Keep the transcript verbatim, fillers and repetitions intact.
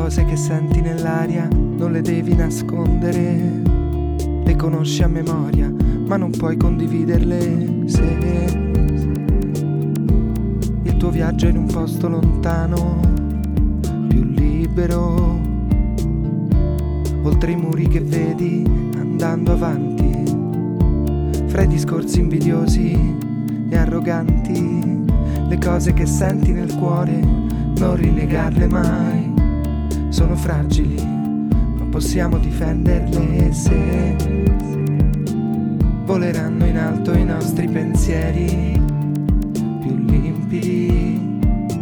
cose che senti nell'aria non le devi nascondere, le conosci a memoria ma non puoi condividerle. Se il tuo viaggio è in un posto lontano, più libero, oltre i muri che vedi andando avanti, fra i discorsi invidiosi e arroganti, le cose che senti nel cuore non rinnegarle mai, sono fragili ma possiamo difenderle. Se voleranno in alto i nostri pensieri più limpidi,